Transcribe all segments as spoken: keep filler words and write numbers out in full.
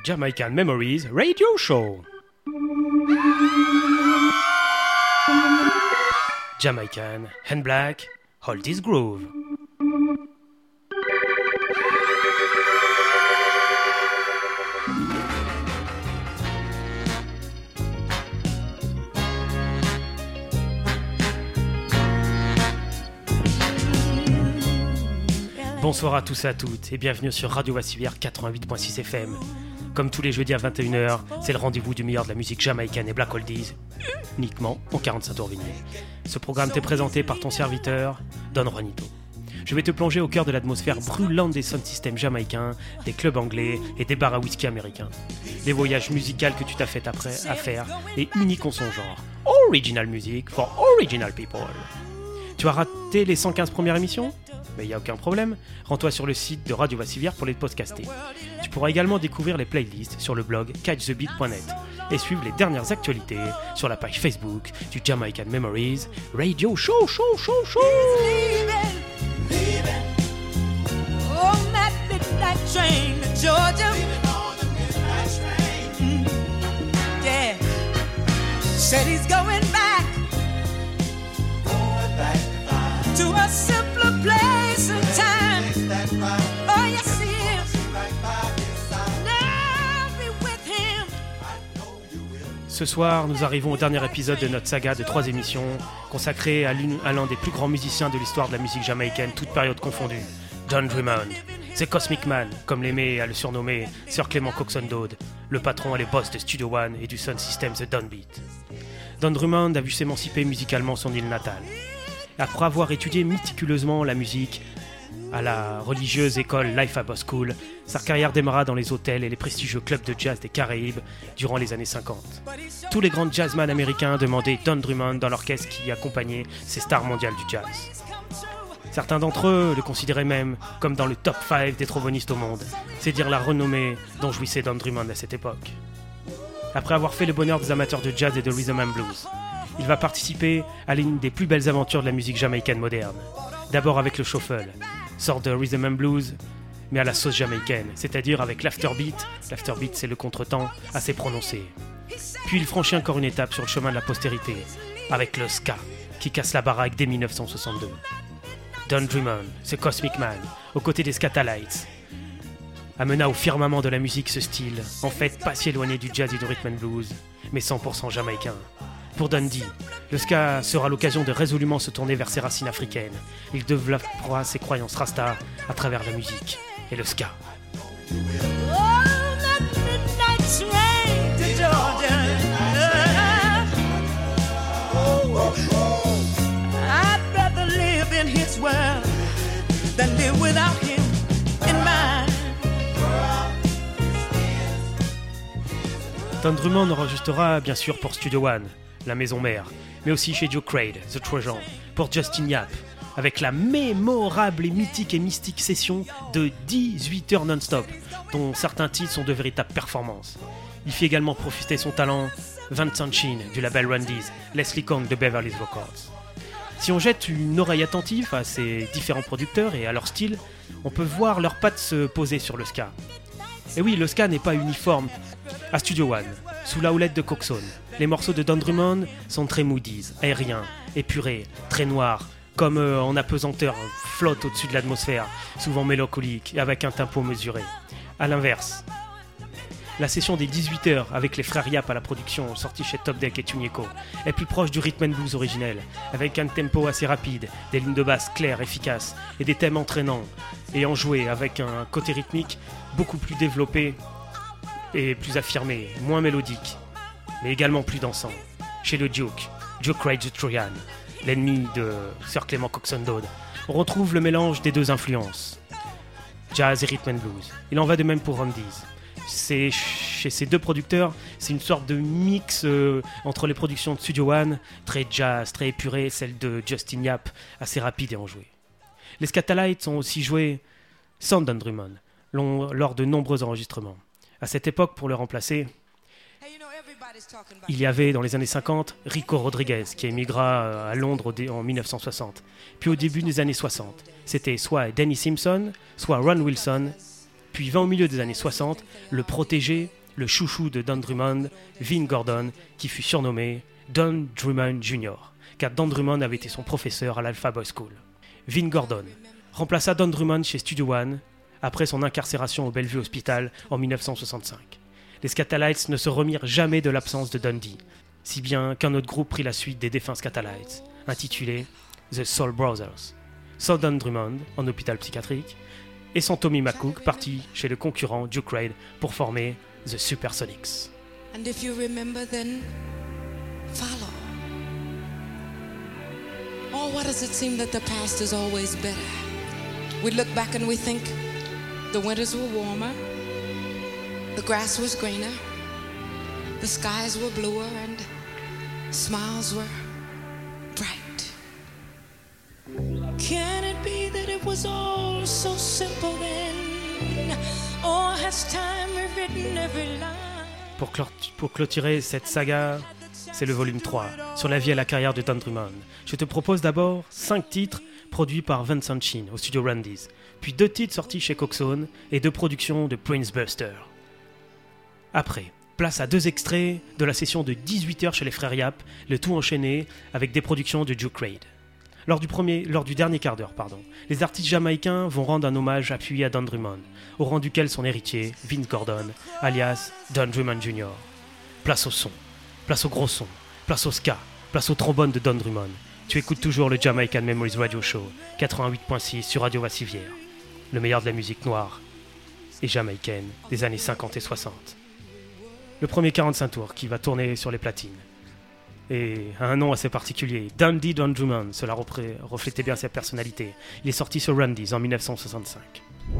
Jamaican Memories Radio Show. Jamaican and Black, hold this groove. Bonsoir à tous et à toutes et bienvenue sur Radio Wassivière quatre-vingt-huit point six F M. Comme tous les jeudis à vingt et une heures, c'est le rendez-vous du meilleur de la musique jamaïcaine et black oldies, uniquement en quarante-cinq tours vinyle. Ce programme t'est présenté par ton serviteur, Don Juanito. Je vais te plonger au cœur de l'atmosphère brûlante des sound systems jamaïcains, des clubs anglais et des bars à whisky américains. Des voyages musicaux que tu t'as fait après à faire et uniques en son genre. Original music for original people. Tu as raté les cent quinze premières émissions ? Mais il n'y a aucun problème, rends-toi sur le site de Radio Wassivière pour les podcaster. Tu pourras également découvrir les playlists sur le blog catch the beat point net et suivre les dernières actualités sur la page Facebook du Jamaican Memories Radio Show, show, show, show. Leaving, leaving. Oh, that midnight train to Georgia. Leaving on the midnight train. Mm. Yeah. Said he's going back. Going back to, to a simpler place. Ce soir, nous arrivons au dernier épisode de notre saga de trois émissions consacrée à, l'une, à l'un des plus grands musiciens de l'histoire de la musique jamaïcaine, toute période confondue, Don Drummond. C'est Cosmic Man, comme l'aimait à le surnommer Sir Clement Coxsone Dodd, le patron et le boss de Studio One et du sound system The Downbeat. Don Drummond a vu s'émanciper musicalement son île natale. Après avoir étudié méticuleusement la musique à la religieuse école Life Abo School, sa carrière démarra dans les hôtels et les prestigieux clubs de jazz des Caraïbes durant les années cinquante. Tous les grands jazzmen américains demandaient Don Drummond dans l'orchestre qui accompagnait ces stars mondiales du jazz. Certains d'entre eux le considéraient même comme dans le top cinq des trombonistes au monde. C'est dire la renommée dont jouissait Don Drummond à cette époque. Après avoir fait le bonheur des amateurs de jazz et de rhythm and blues, il va participer à l'une des plus belles aventures de la musique jamaïcaine moderne. D'abord avec le shuffle, sorte de rhythm and blues, mais à la sauce jamaïcaine, c'est-à-dire avec l'afterbeat. L'afterbeat, c'est le contretemps assez prononcé. Puis il franchit encore une étape sur le chemin de la postérité, avec le ska, qui casse la baraque dès dix-neuf cent soixante-deux. Don Drummond, ce Cosmic Man, aux côtés des Skatalites, amena au firmament de la musique ce style, en fait pas si éloigné du jazz et du rhythm and blues, mais cent pour cent jamaïcain. Pour Dundee, le ska sera l'occasion de résolument se tourner vers ses racines africaines. Il développera ses croyances rasta à travers la musique et le ska. Don Drummond enregistrera bien sûr pour Studio One, la maison mère, mais aussi chez Joe Craig, The Trojan, pour Justin Yap, avec la mémorable et mythique et mystique session de dix-huit heures non-stop, dont certains titres sont de véritables performances. Il fit également profiter son talent Vincent Chin du label Rundies, Leslie Kong de Beverly Hills Records. Si on jette une oreille attentive à ces différents producteurs et à leur style, on peut voir leurs pattes se poser sur le ska. Et oui, le ska n'est pas uniforme. À Studio One, sous la houlette de Coxsone, les morceaux de Don Drummond sont très moodies, aériens, épurés, très noirs, comme euh, en apesanteur, flottent au-dessus de l'atmosphère, souvent mélancoliques et avec un tempo mesuré. A l'inverse, la session des dix-huit heures avec les frères Yap à la production, sortie chez Top Deck et Tunieco, est plus proche du rhythm and blues originel, avec un tempo assez rapide, des lignes de basse claires, efficaces, et des thèmes entraînants, et enjoués, avec un côté rythmique beaucoup plus développé et plus affirmé, moins mélodique, mais également plus dansant. Chez le Duke, Joe Craig the Trojan, l'ennemi de Sir Clement Coxsone Dodd, on retrouve le mélange des deux influences, jazz et rhythm and blues. Il en va de même pour Rundies. C'est, chez ces deux producteurs, c'est une sorte de mix euh, entre les productions de Studio One, très jazz, très épuré, celle de Justin Yap, assez rapide et enjouée. Les Skatalites ont aussi joué sans Don Drummond, lors de nombreux enregistrements. À cette époque, pour le remplacer, il y avait dans les années cinquante Rico Rodriguez qui émigra à Londres en dix-neuf cent soixante. Puis au début des années soixante, c'était soit Danny Simpson, soit Ron Wilson Puis vint au milieu des années soixante, le protégé, le chouchou de Don Drummond, Vin Gordon, qui fut surnommé Don Drummond junior, car Don Drummond avait été son professeur à l'Alpha Boy School. Vin Gordon remplaça Don Drummond chez Studio One après son incarcération au Bellevue Hospital en dix-neuf cent soixante-cinq. Les Skatalites ne se remirent jamais de l'absence de Dundee, si bien qu'un autre groupe prit la suite des défunts Skatalites, intitulé The Soul Brothers, sans Don Drummond en hôpital psychiatrique, et sans Tommy McCook parti chez le concurrent Duke Reid pour former The Supersonics. And if you remember then, follow. Oh, why does it seem that the past is always better? We look back and we think the winters were warmer, the grass was greener, the skies were bluer, and smiles were bright. Can it be that it was all so simple then? Or has time rewritten every line? Pour, clore, pour clôturer cette saga, c'est le volume trois, sur la vie et la carrière de Don Drummond. Je te propose d'abord cinq titres produits par Vincent Shin au studio Randy's, puis deux titres sortis chez Coxone et deux productions de Prince Buster. Après, place à deux extraits de la session de dix-huit heures chez les frères Yap, le tout enchaîné avec des productions de Duke Reid. Lors du, premier, lors du dernier quart d'heure, pardon, les artistes jamaïcains vont rendre un hommage appuyé à Don Drummond, au rang duquel son héritier, Vince Gordon, alias Don Drummond junior Place au son, place au gros son, place au ska, place au trombone de Don Drummond. Tu écoutes toujours le Jamaican Memories Radio Show, quatre-vingt-huit virgule six sur Radio Vassivière, le meilleur de la musique noire et jamaïcaine des années cinquante et soixante. Le premier quarante-cinq tours qui va tourner sur les platines. Et a un nom assez particulier, Dundee Don Drummond, cela repré- reflétait bien sa personnalité. Il est sorti sur Randy's en dix-neuf cent soixante-cinq.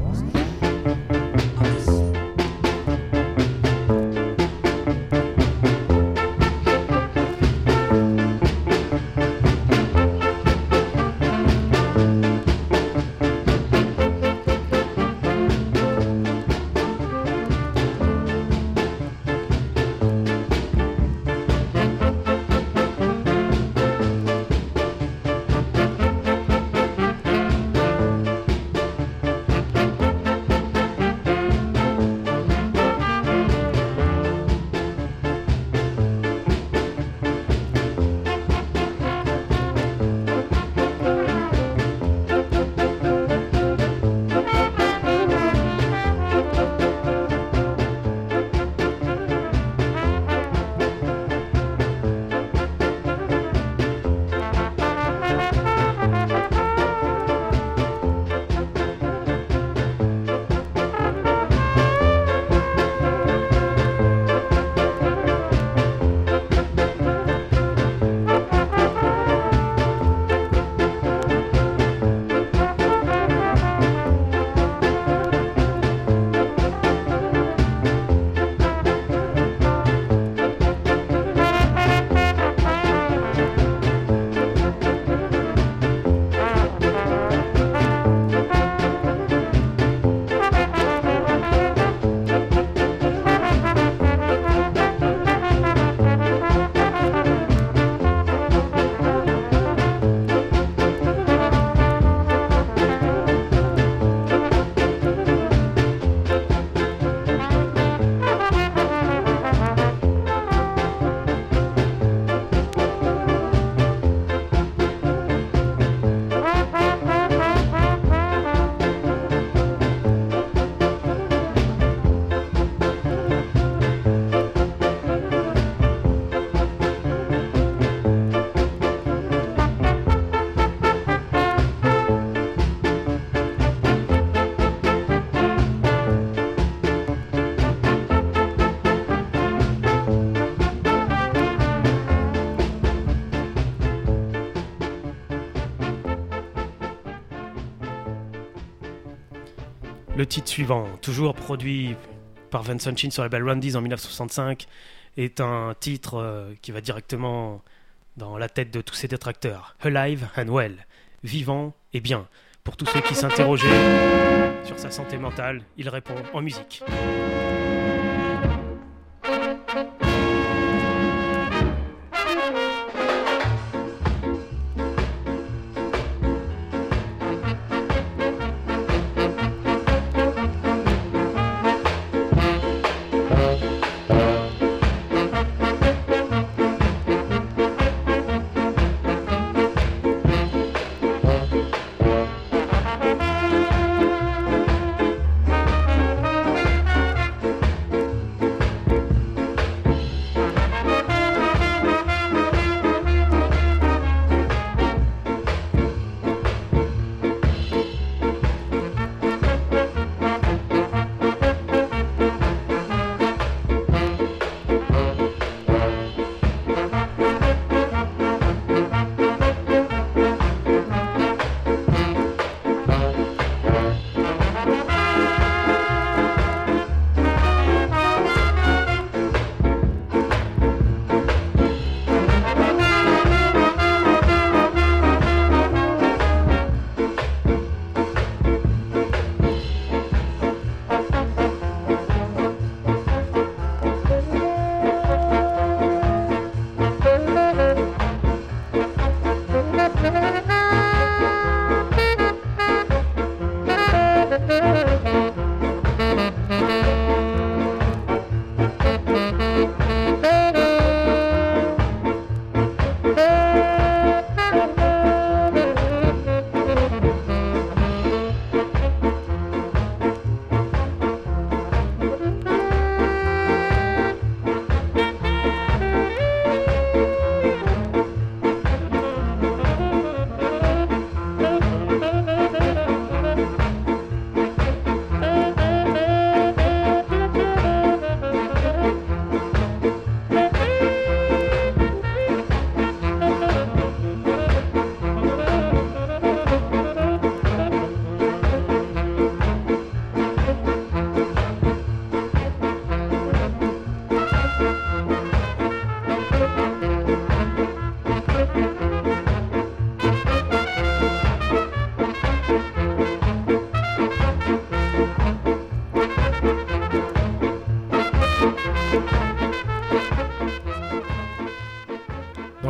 Le titre suivant, toujours produit par Vincent Shin sur la label Randy's en dix-neuf cent soixante-cinq, est un titre euh, qui va directement dans la tête de tous ses détracteurs. Alive and Well, vivant et bien. Pour tous ceux qui s'interrogeaient sur sa santé mentale, il répond en musique.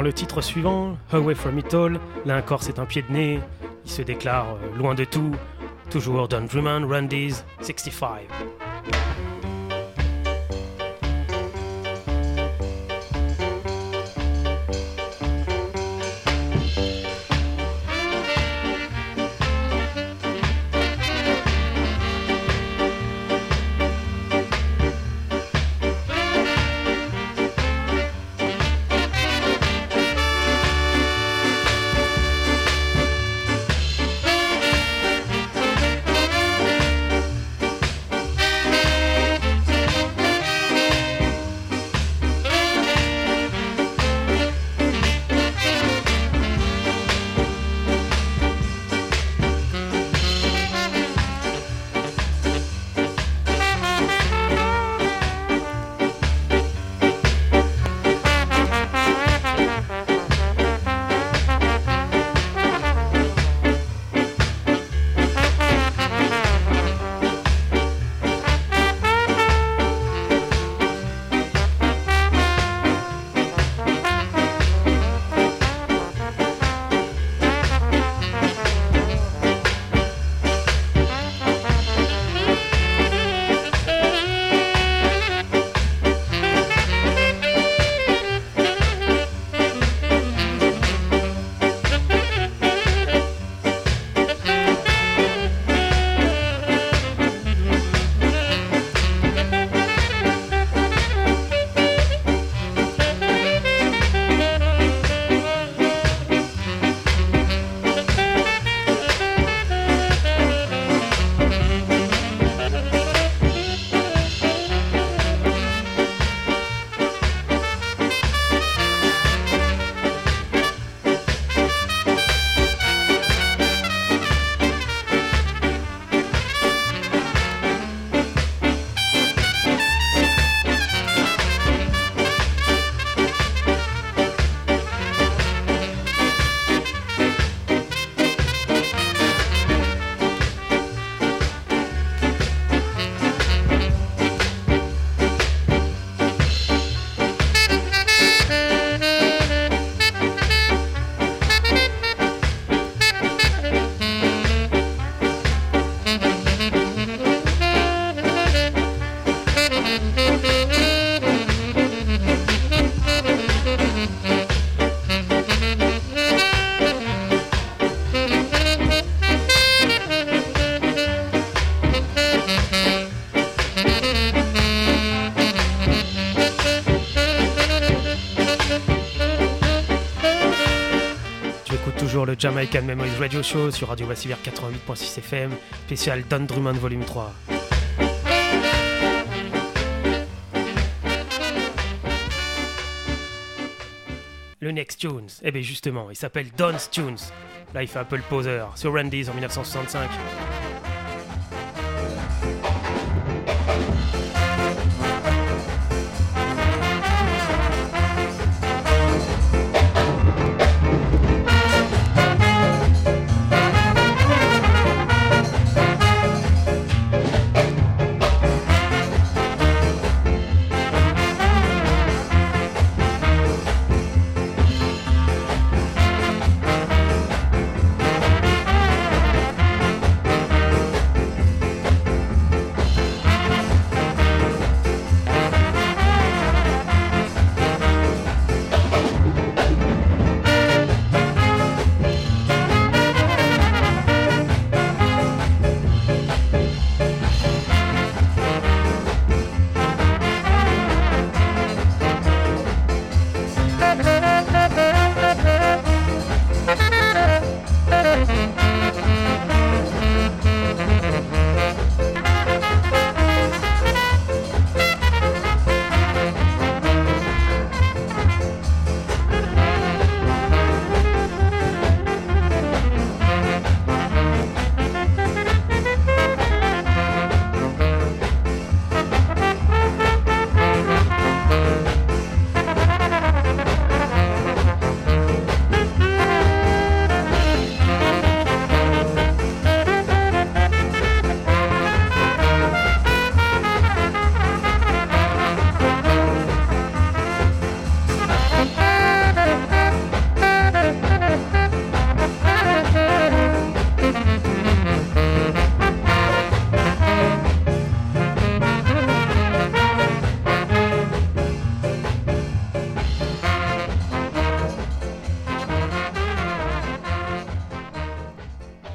le titre suivant, Away From It All, là encore c'est un pied de nez, il se déclare euh, loin de tout, toujours Don Drummond, Randy's sixty-five. Le Jamaican Memories Radio Show sur Radio Massive quatre-vingt-huit point six F M, spécial Don Drummond Volume trois. Le next tunes, eh bien justement, il s'appelle Don's Tunes. Là, il fait un peu le poseur sur Randy's en dix-neuf cent soixante-cinq.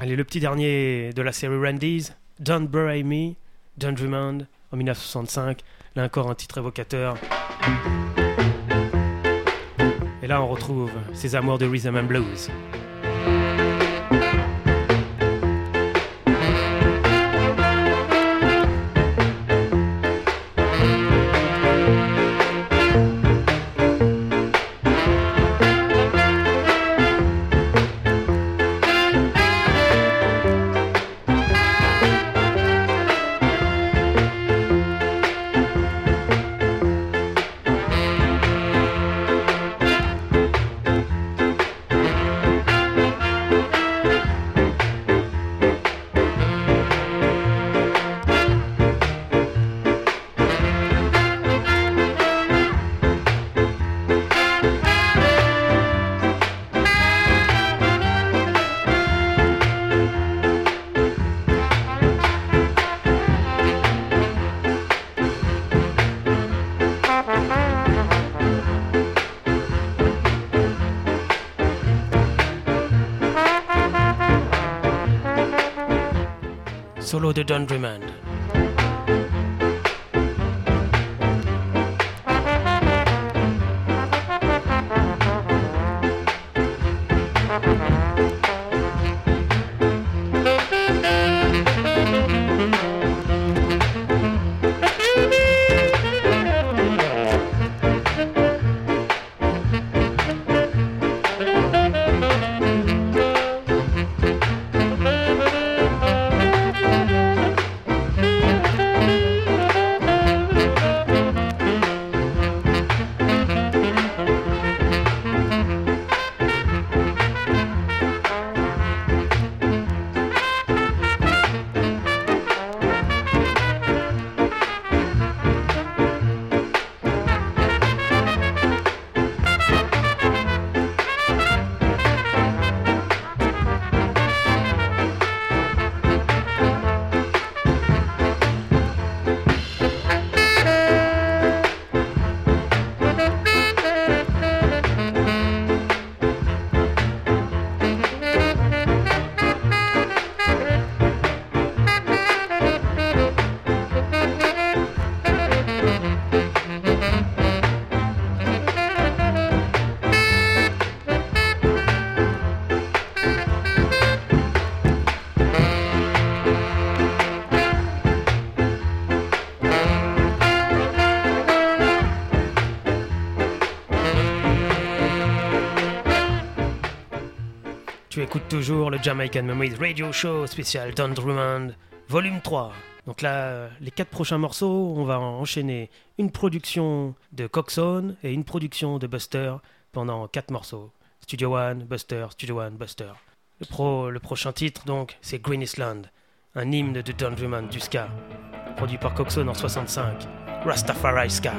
Allez, le petit dernier de la série Randy's, Don't Bury Me, Don Drummond, en dix-neuf cent soixante-cinq. Là encore un titre évocateur. Et là on retrouve ses amours de rhythm and blues. Solo de Don Drummond. Tu écoutes toujours le Jamaican Memories Radio Show spécial Don Drummond, volume trois. Donc là, les quatre prochains morceaux, on va enchaîner une production de Coxsone et une production de Buster pendant quatre morceaux. Studio One, Buster, Studio One, Buster. Le, pro, le prochain titre, donc, c'est Green Island, un hymne de Don Drummond du ska, produit par Coxsone en soixante-cinq, Rastafari Ska.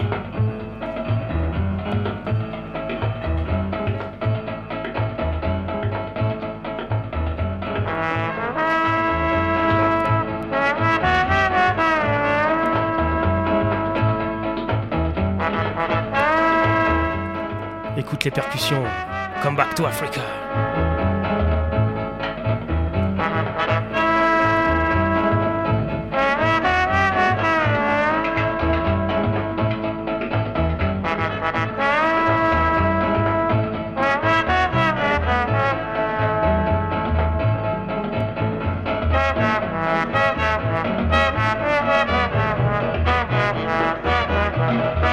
Écoute les percussions. Come Back to Africa.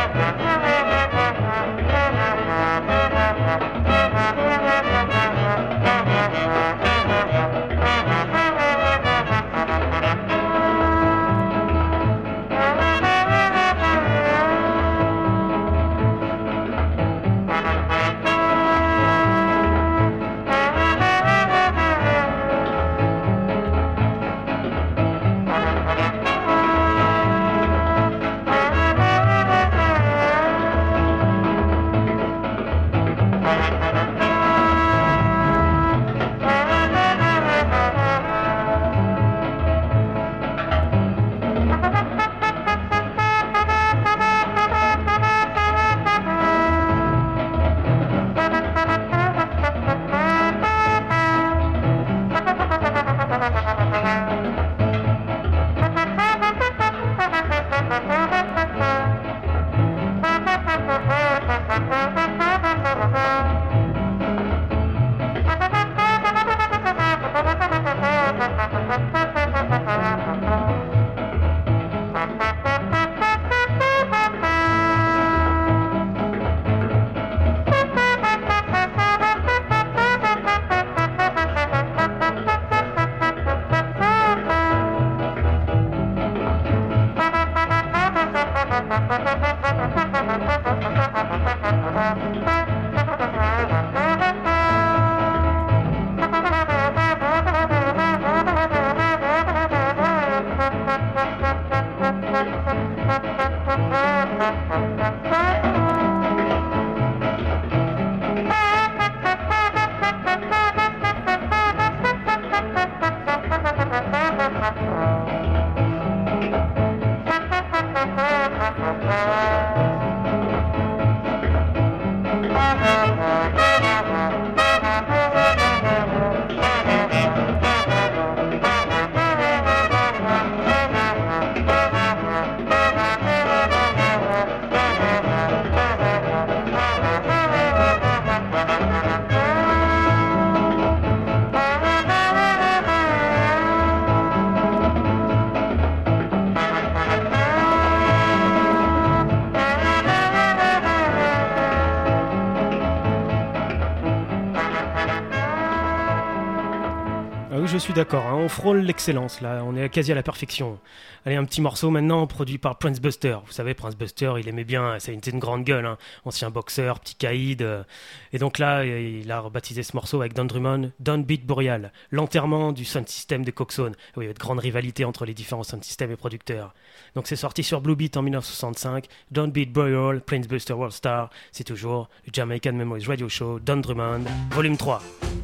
Thank you. Je suis d'accord, hein, on frôle l'excellence là, on est quasi à la perfection. Allez, un petit morceau maintenant produit par Prince Buster. Vous savez, Prince Buster, il aimait bien, c'est une, une grande gueule, hein, ancien boxeur, petit caïd. Euh, et donc là, il a rebaptisé ce morceau avec Don Drummond, Don't Beat Boreal, l'enterrement du sound system de Coxsone. Oui, il y a de grandes rivalités entre les différents sound systems et producteurs. Donc c'est sorti sur Blue Beat en dix-neuf cent soixante-cinq, Don't Beat Boreal, Prince Buster World Star, c'est toujours le Jamaican Memories Radio Show, Don Drummond, volume trois.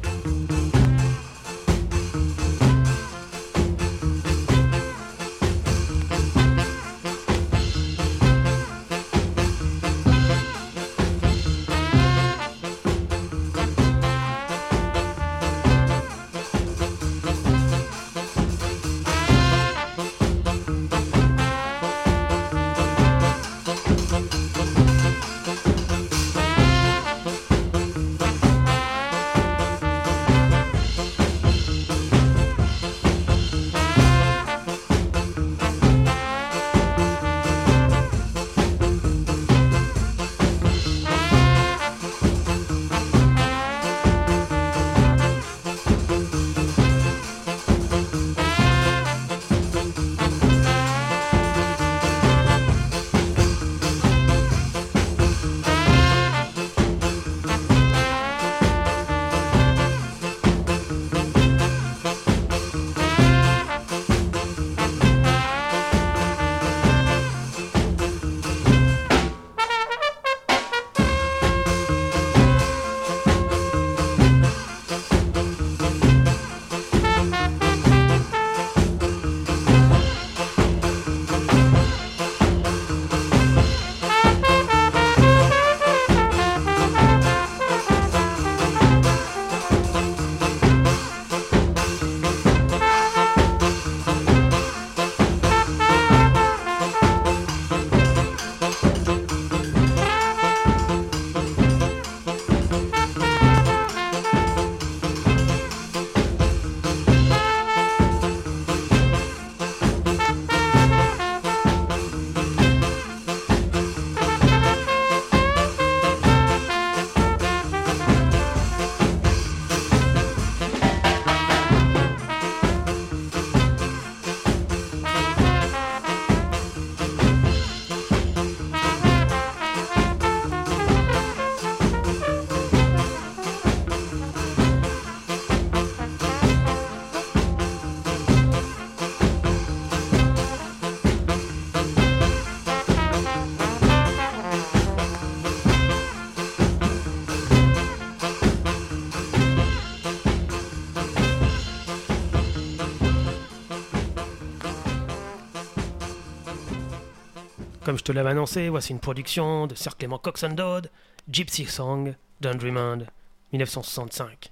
Comme je te l'avais annoncé, voici une production de Sir Clément Coxsone Dodd, Gypsy Song, Don Drummond, dix-neuf cent soixante-cinq.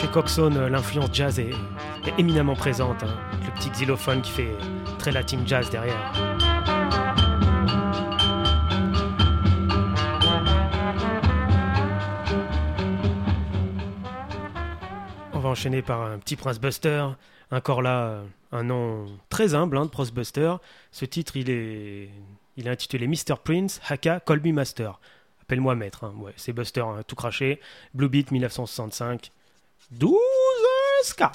chez Coxsone, l'influence jazz est, est éminemment présente. Hein. Le petit xylophone qui fait très latin jazz derrière. On va enchaîner par un petit Prince Buster. Encore là, un nom très humble hein, de Prince Buster. Ce titre, il est, il est intitulé mister Prince, Haka, Call Me Master. Appelle-moi maître. Hein. Ouais, c'est Buster hein, tout craché. Blue Beat dix-neuf cent soixante-cinq. douze ska.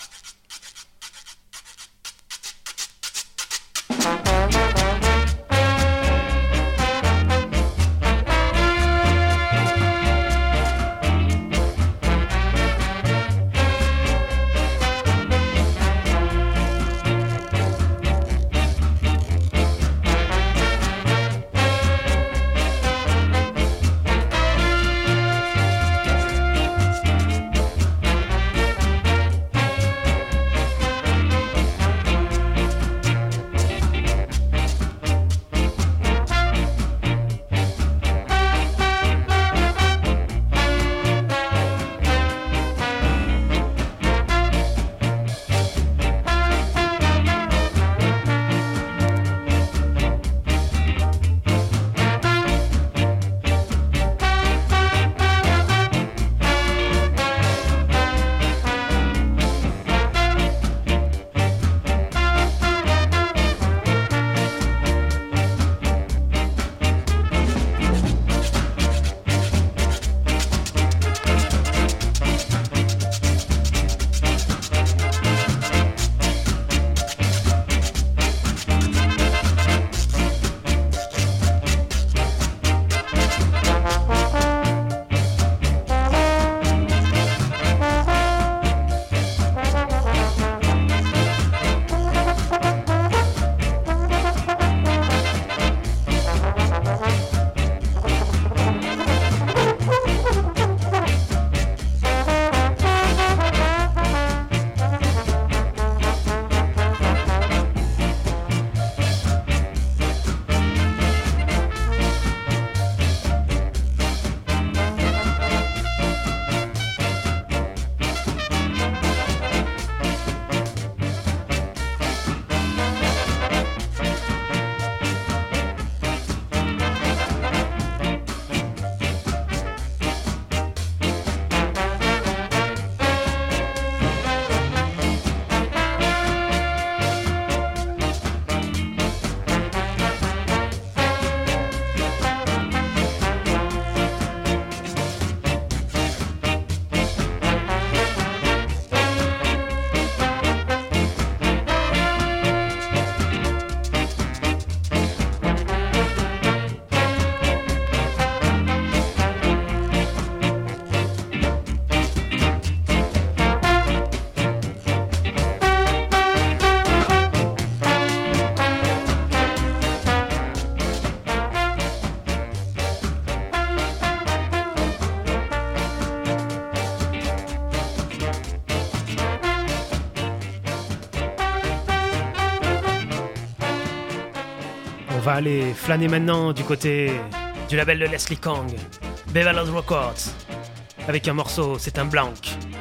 On va aller flâner maintenant du côté du label de Leslie Kang, Beverly Records, avec un morceau, c'est un blank.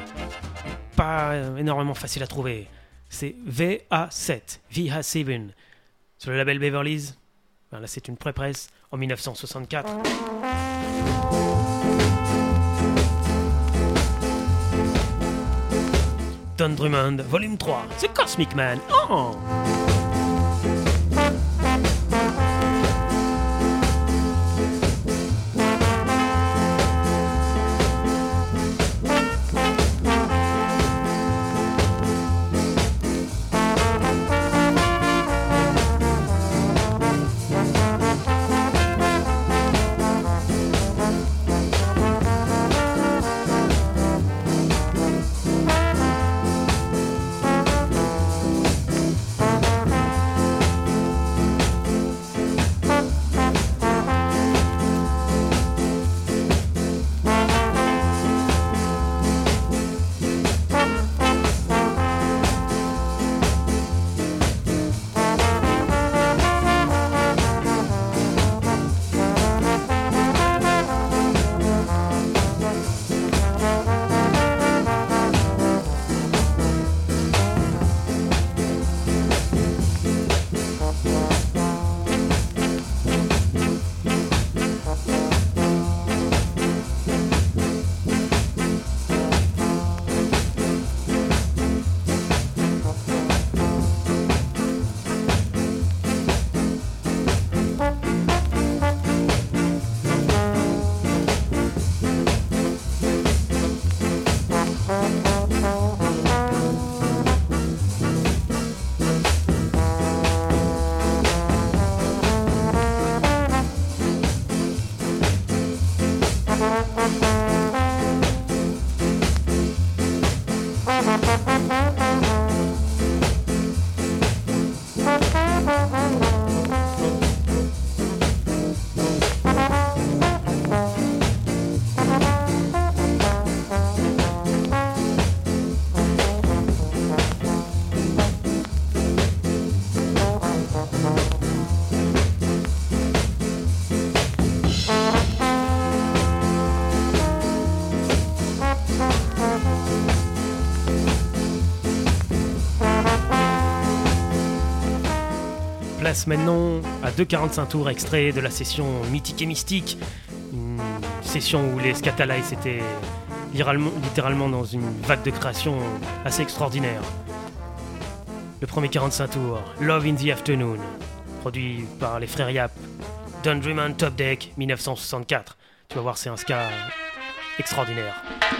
Pas énormément facile à trouver. C'est V A sept, V A sept, sur le label Beverly's. Ben là, c'est une pré-presse en dix-neuf cent soixante-quatre. Don Drummond, volume trois, c'est Cosmic Man. Oh! Bye. place maintenant à deux quarante-cinq tours extrait de la session Mythique et Mystique, une session où les Skatalites étaient littéralement, littéralement dans une vague de création assez extraordinaire. Le premier quarante-cinq tours, Love in the Afternoon, produit par les frères Yap, Don Drummond Top Deck, dix-neuf cent soixante-quatre. Tu vas voir, c'est un ska extraordinaire.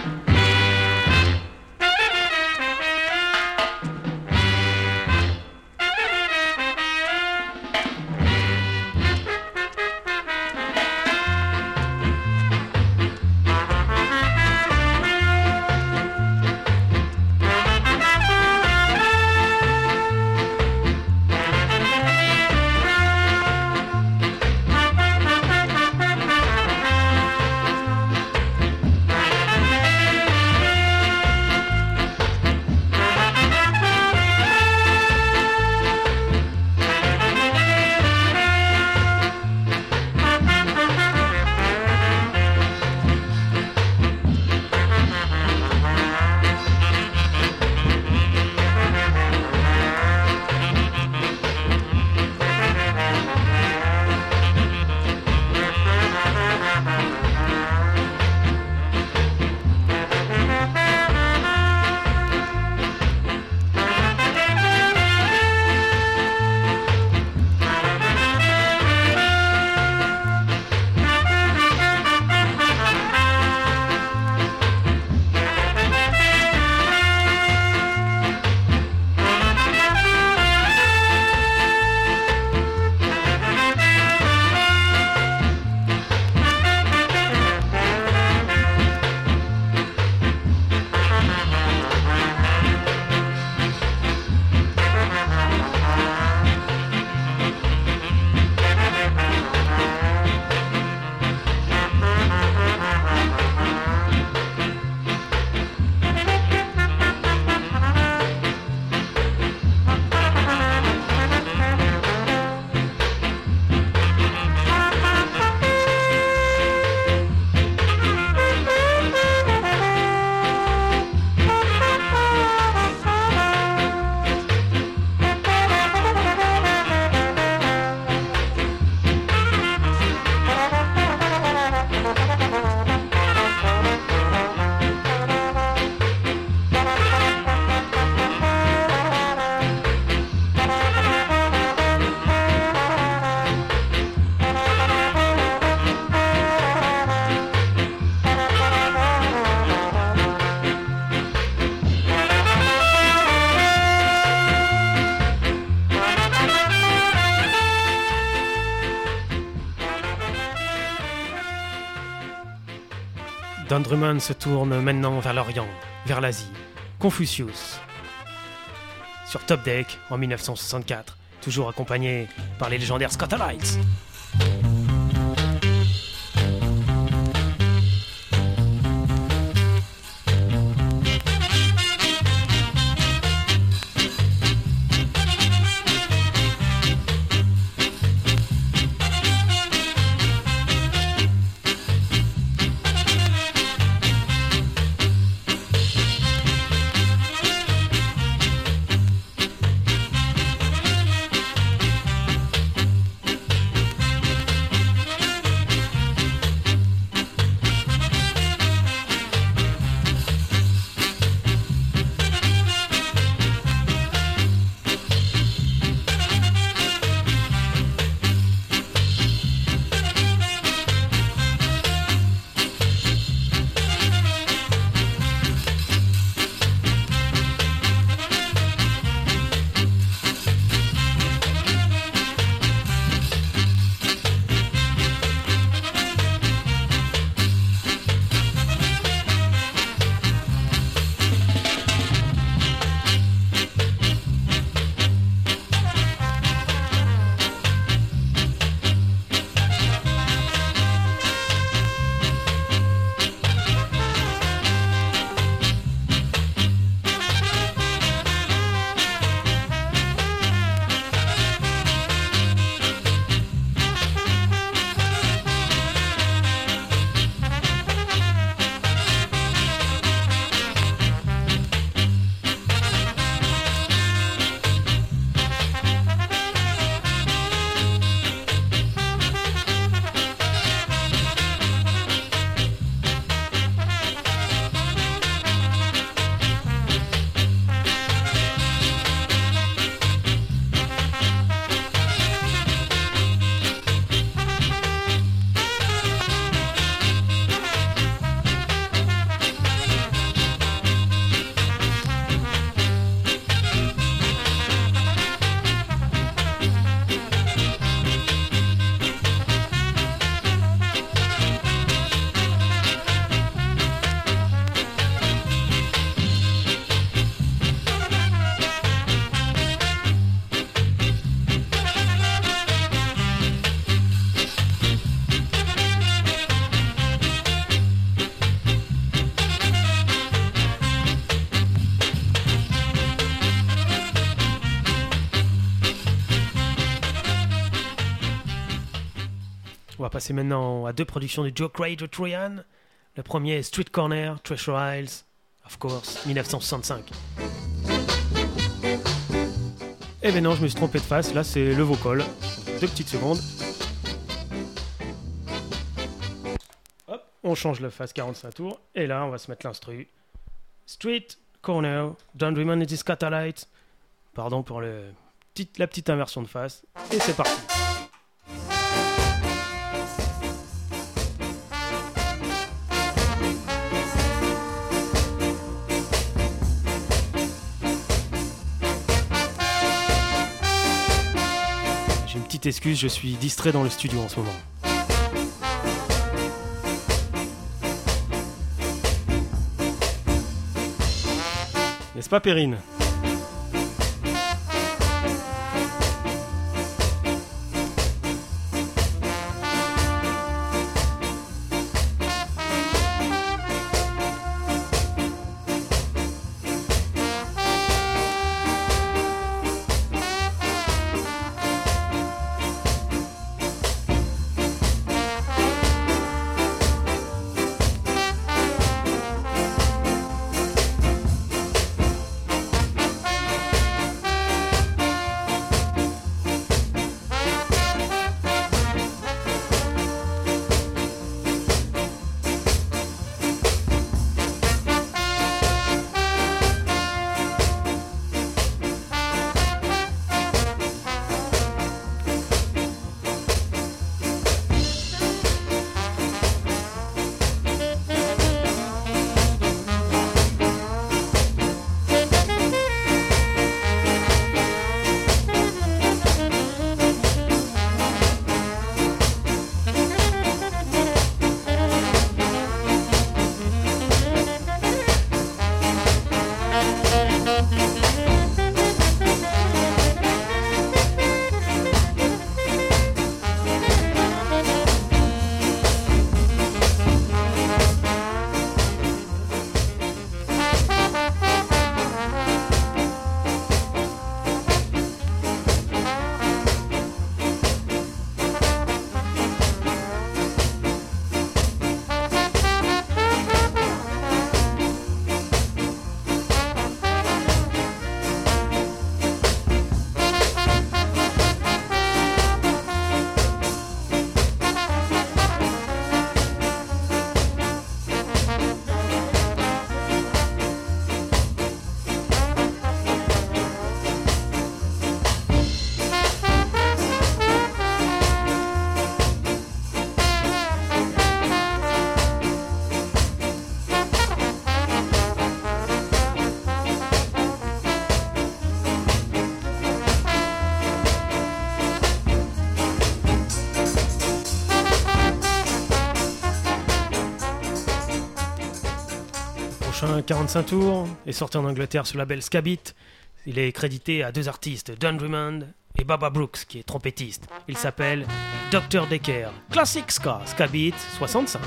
Don Drummond se tourne maintenant vers l'Orient, vers l'Asie. Confucius, sur Top Deck en dix-neuf cent soixante-quatre, toujours accompagné par les légendaires Skatalites. va passer maintenant à deux productions de Joe Craig de Troyan. Le premier est Street Corner, Treasure Isles, of course, dix-neuf cent soixante-cinq. Eh ben non, je me suis trompé de face, là c'est le vocal. Deux petites secondes. Hop, on change le face quarante-cinq tours, et là on va se mettre l'instru. Street Corner, Don Drummond et his Catalyte. Pardon pour le, petite, la petite inversion de face, et c'est parti. Petite excuse, je suis distrait dans le studio en ce moment. N'est-ce pas, Perrine ? quarante-cinq tours, est sorti en Angleterre sur le label Skabit. Il est crédité à deux artistes, Don Drummond et Baba Brooks, qui est trompettiste. Il s'appelle docteur Decker. Classic Ska, Skabit soixante-cinq.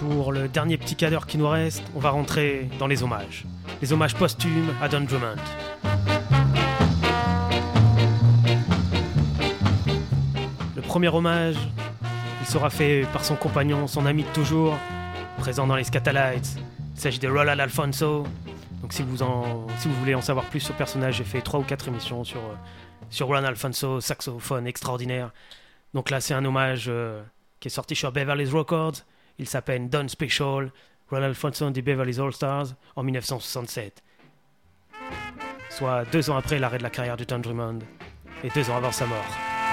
Pour le dernier petit quart d'heure qui nous reste, on va rentrer dans les hommages. Les hommages posthumes à Don Drummond. Le premier hommage, il sera fait par son compagnon, son ami de toujours, présent dans les Scatalites. Il s'agit de Roland Alphonso. Donc si vous, en, si vous voulez en savoir plus sur le personnage, j'ai fait trois ou quatre émissions sur, sur Roland Alphonso, saxophone extraordinaire. Donc là, c'est un hommage euh, qui est sorti sur Beverly's Records. Il s'appelle Don Special, Roland Alphonso and the Beverly's All Stars, en dix-neuf cent soixante-sept. Soit deux ans après l'arrêt de la carrière de Don Drummond et deux ans avant sa mort.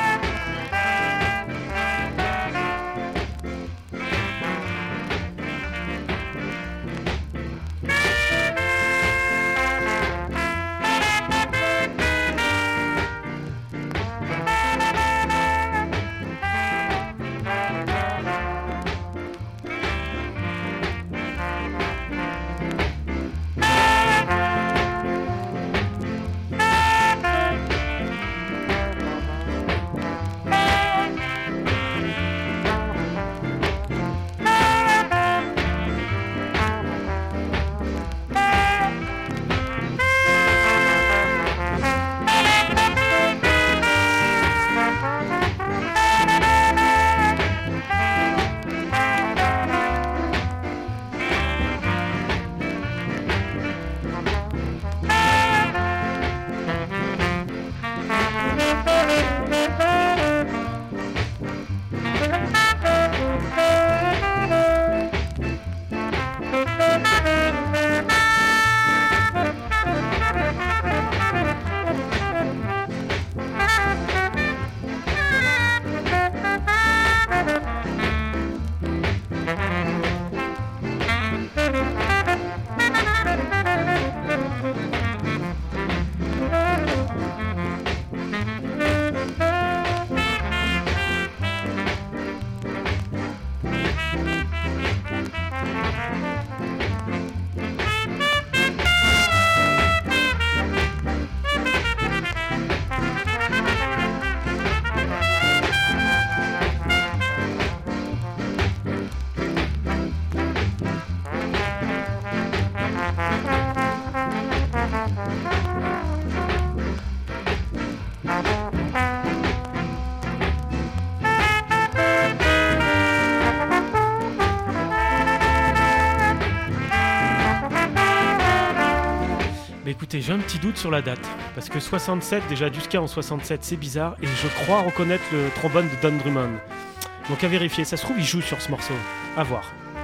Écoutez, j'ai un petit doute sur la date, parce que soixante-sept, déjà jusqu'à en soixante-sept, c'est bizarre, et je crois reconnaître le trombone de Don Drummond. Donc à vérifier, ça se trouve, il joue sur ce morceau. À voir.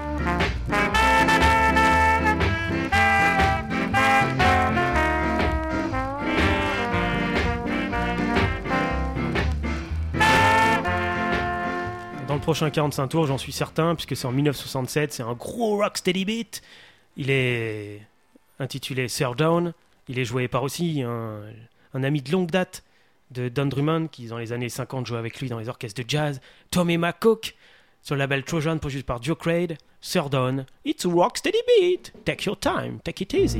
Dans le prochain quarante-cinq tours, j'en suis certain, puisque c'est en dix-neuf cent soixante-sept, c'est un gros rocksteady beat. Il est intitulé Sir Dawn. Il est joué par aussi un, un ami de longue date de Don Drummond, qui dans les années cinquante jouait avec lui dans les orchestres de jazz, Tommy McCook, sur le label Trojan, produit par Joe Craig. Sir Dawn, it's a rocksteady beat. Take your time, take it easy.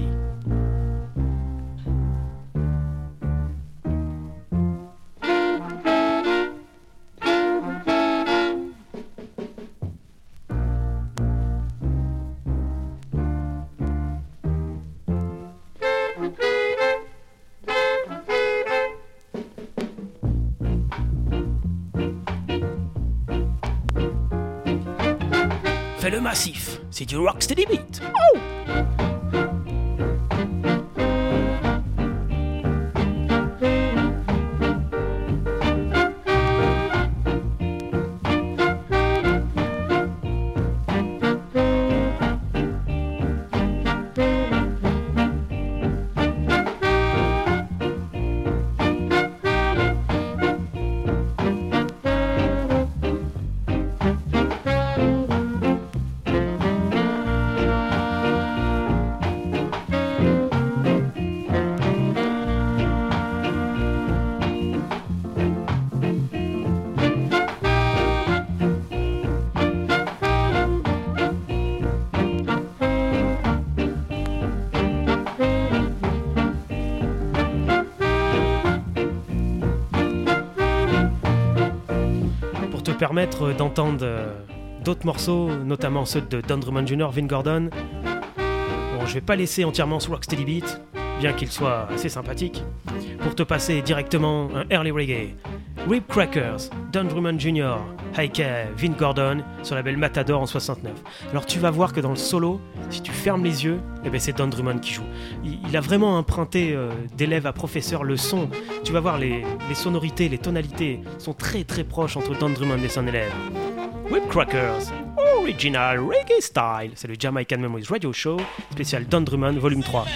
Fais le massif, c'est du rocksteady beat. Oh! permettre d'entendre d'autres morceaux, notamment ceux de Don Drummond junior, Vin Gordon. Bon, je vais pas laisser entièrement ce Rocksteady Beat, bien qu'il soit assez sympathique, pour te passer directement un early reggae. Rib Crackers, Don Drummond junior, Heike, Vin Gordon, sur la label Matador en soixante-neuf. Alors tu vas voir que dans le solo, si tu fermes les yeux, eh ben c'est Don Drummond qui joue. Il, il a vraiment emprunté euh, d'élève à professeur le son. Tu vas voir les, les sonorités, les tonalités sont très très proches entre Don Drummond et son élève. Rib Crackers, Original Reggae Style, c'est le Jamaican Memories Radio Show, spécial Don Drummond, volume trois.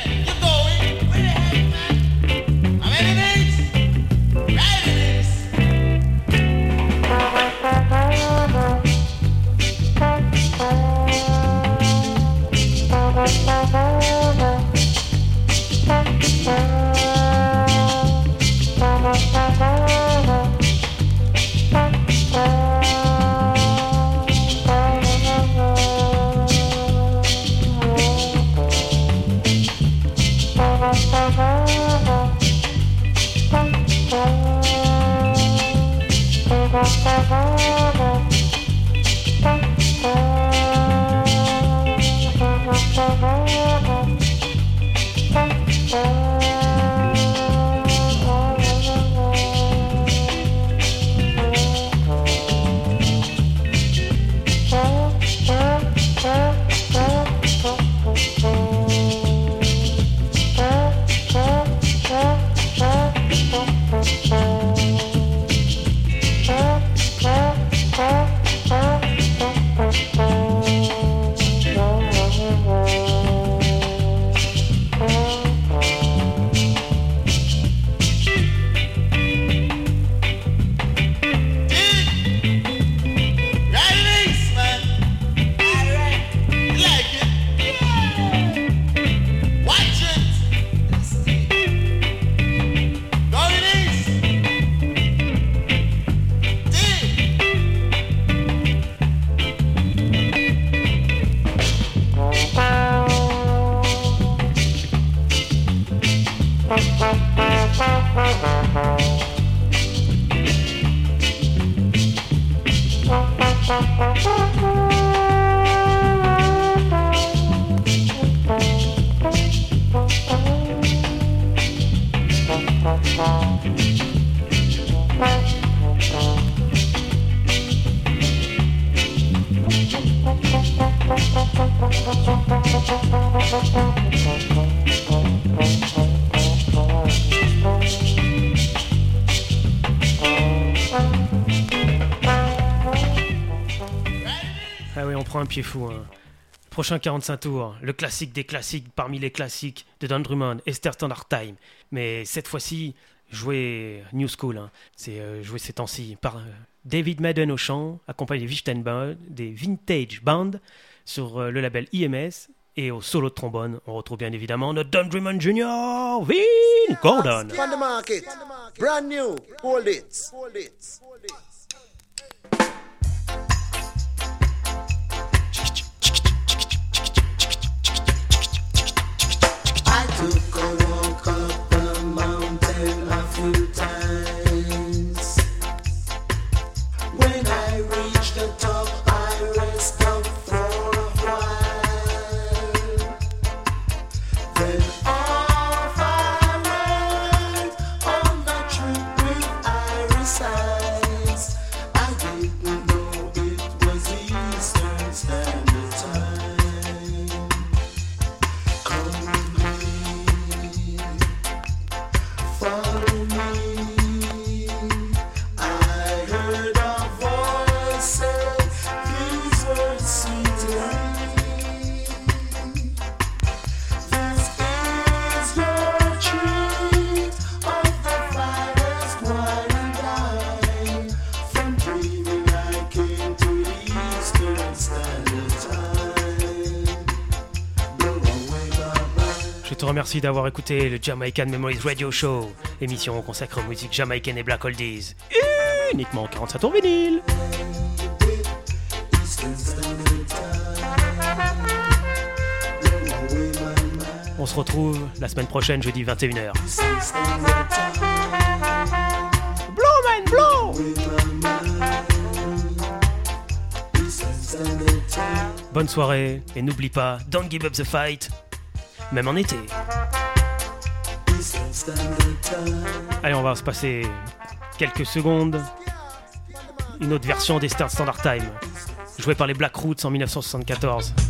Ah oui, on prend un pied fou. Hein. Prochain quarante-cinq tours, le classique des classiques parmi les classiques de Don Drummond, Esther Standard Time. Mais cette fois-ci, joué New School. Hein. C'est euh, joué ces temps-ci par euh, David Madden au chant, accompagné des Wichtenband, des Vintage Band sur euh, le label I M S. Et au solo de trombone, on retrouve bien évidemment notre Don Drummond junior, Vin Gordon. On the market, brand new, hold it, hold it, hold it. I took a walk up the mountain a few times. When I reached the top, I rest up for a while. Then off I went on the trip with Iris eyes. I didn't know it was Eastern Standard Time. Come with me, follow me. I heard a voice say these words sweet to me. This is your treat of the finest wine and dine. From dreaming I came to Eastern Standard Time. Blow away my mind. Je te remercie d'avoir écouté le Jamaican Memories Radio Show, émission consacrée aux musiques jamaïcaines et black oldies, uniquement quarante-cinq tours vinyle. Eastern Standard Time. Blow away my mind. On se retrouve la semaine prochaine, jeudi vingt et une heures. Eastern Standard Time. Blow, man, blow! With my mind. Eastern Standard bonne soirée, et n'oublie pas, don't give up the fight, même en été. Allez, on va se passer quelques secondes. Une autre version d'Eastern Standard Time, jouée par les Black Roots en dix-neuf cent soixante-quatorze.